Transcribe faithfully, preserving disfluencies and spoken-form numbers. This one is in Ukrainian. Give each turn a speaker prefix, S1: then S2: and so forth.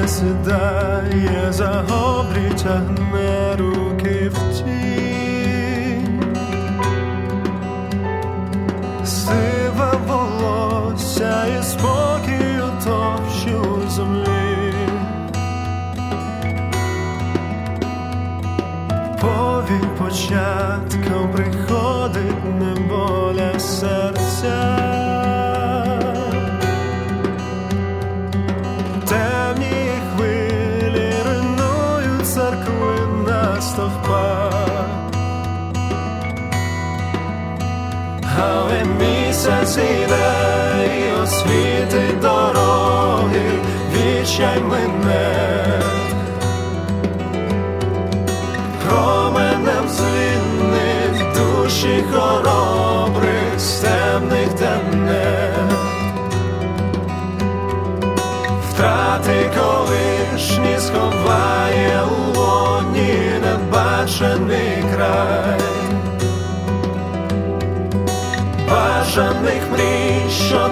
S1: сідає за гоблі, тягне руки в тінь. Сиве волосся і спокій утопчу землі. Повік початком приходить неволя серця. Темні хвилі ринують церкви на стовпах. Але місяць іде і освітить дороги, відчай мене. Променем звільнить душі хоробрих з темних темнет. Втрати колишні сховає у лоні небачений край. Бажаних мрій, що